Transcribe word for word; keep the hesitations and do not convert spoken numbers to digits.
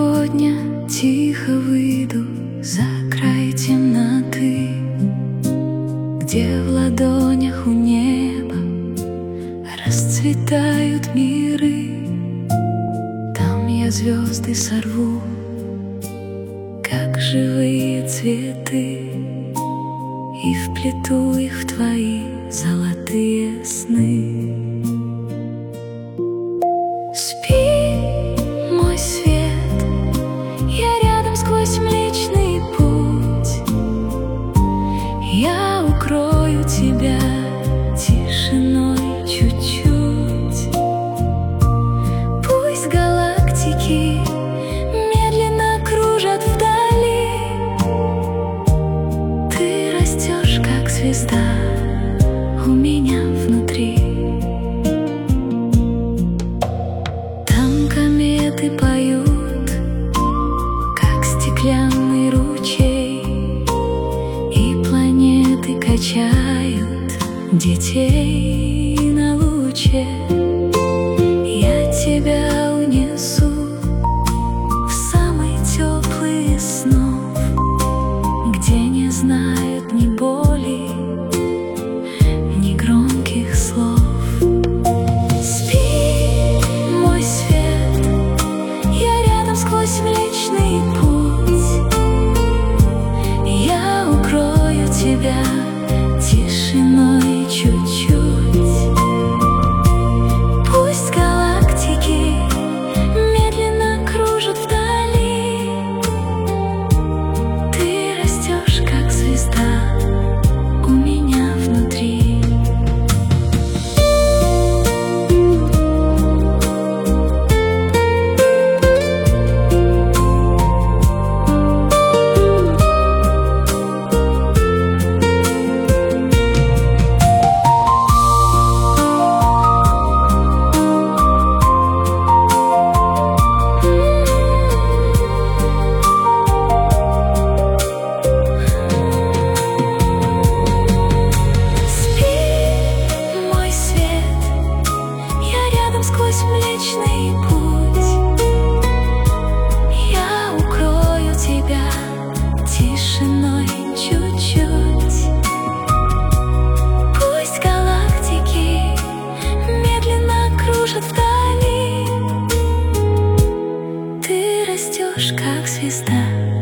сегодня тихо выйду за край темноты, где в ладонях у неба расцветают миры. Там я звезды сорву, как живые цветы, и вплету их в твои золотые сны. Спи, мой свет, я рядом сквозь Млечный Путь. Я укрою тебя тишиной чуть-чуть. Пусть галактики медленно кружат вдали. Ты растешь, как звезда, у меня внутри. Там кометы поют, как стеклянный ручей, и планеты качают детей на луче. Я тебя унесу в самый теплый снов, где не знают ни боли, ни громких слов. Спи, мой свет, я рядом сквозь Млечный Путь. Я укрою тебя тишиной чуть-чуть. Пусть галактики медленно кружат вдали. Ты растешь, как звезда, у меня внутри. Сквозь Млечный Путь я укрою тебя тишиной чуть-чуть. Пусть галактики медленно кружат вдали. Ты растешь, как звезда.